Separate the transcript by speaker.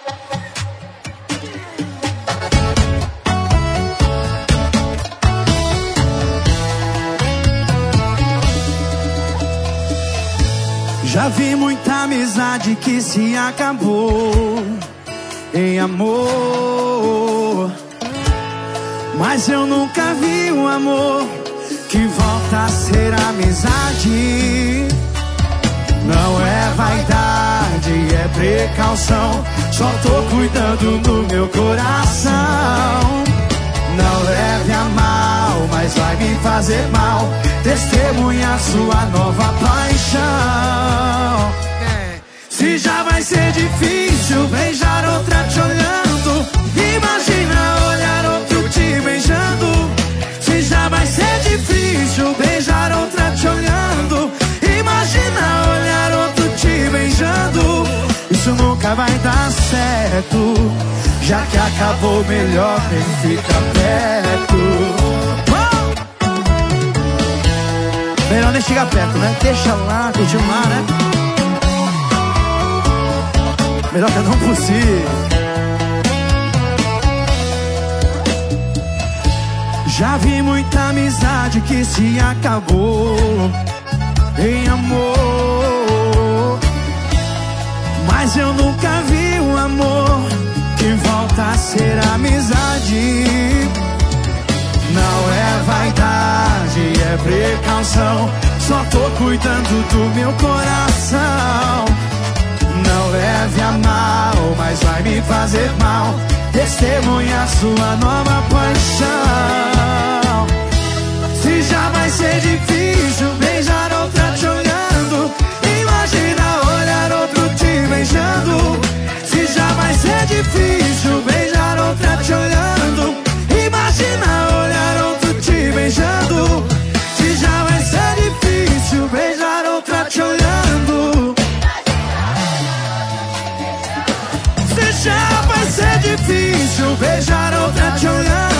Speaker 1: Já vi muita amizade que se acabou em amor, mas eu nunca vi um amor que volta a ser amizade. Não é vaidade, é precaução. Só tô cuidando do meu coração. Não leve a mal, mas vai me fazer mal testemunhar sua nova paixão. Se já vai ser difícil beijar outra te olhando, imagina olhar outro te beijando. Se já vai ser difícil beijar outra te olhando, imagina olhar outro te beijando. Isso nunca vai dar certo, já que acabou, melhor nem fica perto. Melhor nem chegar perto, né? Deixa lá, continuar, né? Melhor que não possível. Já vi muita amizade que se acabou em amor, mas eu nunca vi um amor que volta a ser amizade. Não é vaidade, é precaução. Só tô cuidando do meu coração. Não leve a mal, mas vai me fazer mal testemunhar sua nova paixão. Se já vai ser difícil beijar outra te olhando, imagina olhar outro te beijando. Se já vai ser difícil beijar outra te olhando, imagina olhar outro te beijando. Se já vai ser difícil beijar outra te olhando, se já vai ser difícil beijar outra te olhando,